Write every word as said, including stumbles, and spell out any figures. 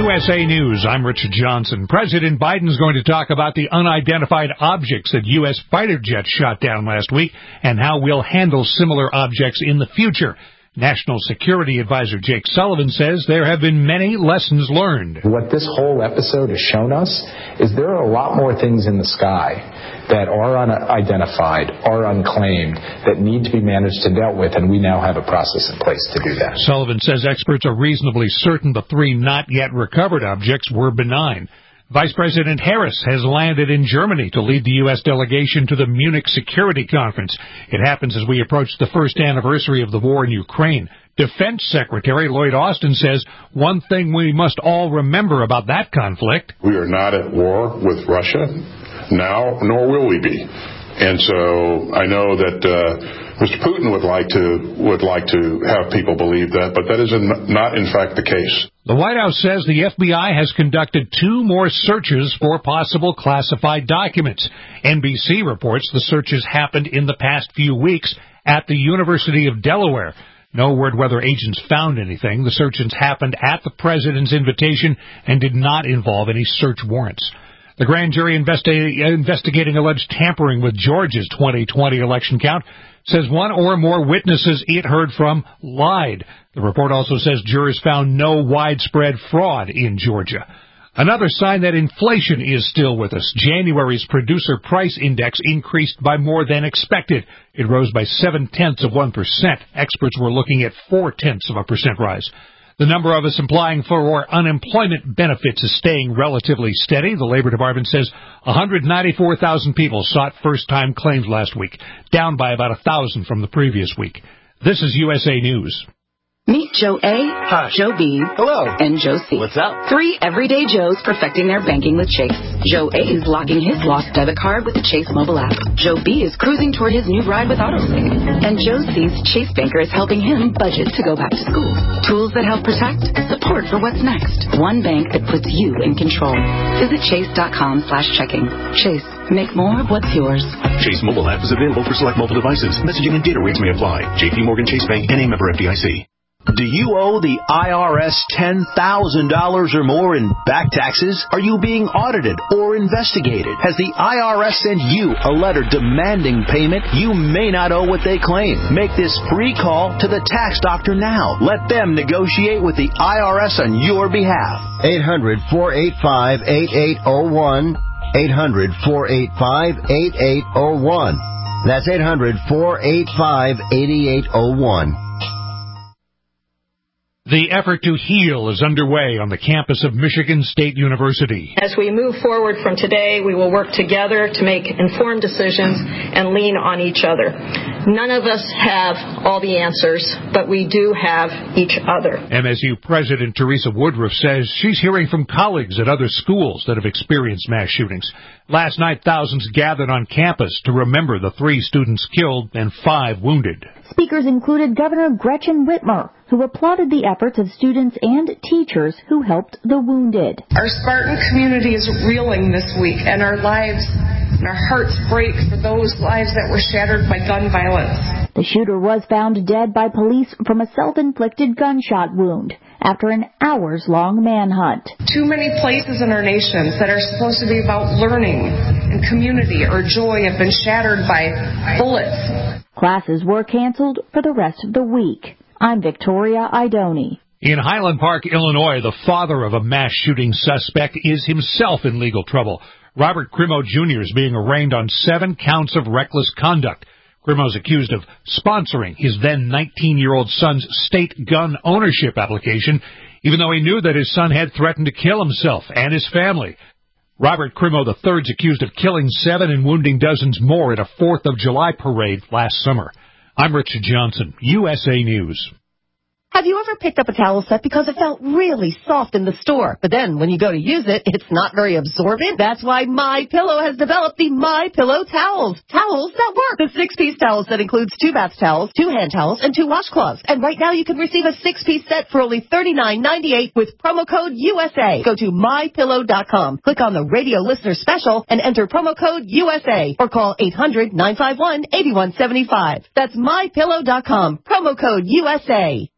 U S A News, I'm Richard Johnson. President Biden's going to talk about the unidentified objects that U S fighter jets shot down last week and how we'll handle similar objects in the future. National Security Advisor Jake Sullivan says there have been many lessons learned. What this whole episode has shown us is there are a lot more things in the sky that are unidentified, are unclaimed, that need to be managed and dealt with, and we now have a process in place to do that. Sullivan says experts are reasonably certain the three not yet recovered objects were benign. Vice President Harris has landed in Germany to lead the U S delegation to the Munich Security Conference. It happens as we approach the first anniversary of the war in Ukraine. Defense Secretary Lloyd Austin says one thing we must all remember about that conflict. We are not at war with Russia now, nor will we be. And so I know that uh, Mister Putin would like to would like to have people believe that, but that is not, in fact, the case. The White House says the F B I has conducted two more searches for possible classified documents. N B C reports the searches happened in the past few weeks at the University of Delaware. No word whether agents found anything. The searches happened at the president's invitation and did not involve any search warrants. The grand jury investi- investigating alleged tampering with Georgia's twenty twenty election count says one or more witnesses it heard from lied. The report also says jurors found no widespread fraud in Georgia. Another sign that inflation is still with us. January's producer price index increased by more than expected. It rose by seven-tenths of one percent. Experts were looking at four-tenths of a percent rise. The number of us applying for unemployment benefits is staying relatively steady. The Labor Department says one hundred ninety-four thousand people sought first-time claims last week, down by about one thousand from the previous week. This is U S A News. Meet Joe A, Hi. Joe B, Hello. and Joe C. What's up? Three everyday Joes perfecting their banking with Chase. Joe A is locking his lost debit card with the Chase mobile app. Joe B is cruising toward his new ride with AutoSync. And Joe C's Chase banker is helping him budget to go back to school. Tools that help protect, support for what's next. One bank that puts you in control. Visit chase.com slash checking. Chase, make more of what's yours. Chase mobile app is available for select mobile devices. Messaging and data rates may apply. J P Morgan Chase Bank, N A member F D I C. Do you owe the I R S ten thousand dollars or more in back taxes? Are you being audited or investigated? Has the I R S sent you a letter demanding payment? You may not owe what they claim. Make this free call to the tax doctor now. Let them negotiate with the I R S on your behalf. eight hundred, four eight five, eight eight zero one. eight hundred, four eight five, eight eight zero one. That's eight hundred, four eight five, eight eight zero one. The effort to heal is underway on the campus of Michigan State University. As we move forward from today, we will work together to make informed decisions and lean on each other. None of us have all the answers, but we do have each other. M S U President Teresa Woodruff says she's hearing from colleagues at other schools that have experienced mass shootings. Last night, thousands gathered on campus to remember the three students killed and five wounded. Speakers included Governor Gretchen Whitmer, who applauded the efforts of students and teachers who helped the wounded. Our Spartan community is reeling this week, and our lives and our hearts break for those lives that were shattered by gun violence. The shooter was found dead by police from a self-inflicted gunshot wound after an hours-long manhunt. Too many places in our nation that are supposed to be about learning and community or joy have been shattered by bullets. Classes were canceled for the rest of the week. I'm Victoria Idoni. In Highland Park, Illinois, the father of a mass shooting suspect is himself in legal trouble. Robert Crimo Junior is being arraigned on seven counts of reckless conduct. Crimo is accused of sponsoring his then nineteen-year-old son's state gun ownership application, even though he knew that his son had threatened to kill himself and his family. Robert Crimo the third is accused of killing seven and wounding dozens more at a fourth of July parade last summer. I'm Richard Johnson, U S A News. Have you ever picked up a towel set because it felt really soft in the store, but then when you go to use it, it's not very absorbent? That's why MyPillow has developed the MyPillow towels. Towels that work. The six-piece towel set includes two bath towels, two hand towels, and two washcloths. And right now you can receive a six-piece set for only thirty-nine ninety-eight with promo code U S A. Go to my pillow dot com, click on the radio listener special, and enter promo code U S A, or call eight hundred, nine five one, eight one seven five. That's my pillow dot com, promo code U S A.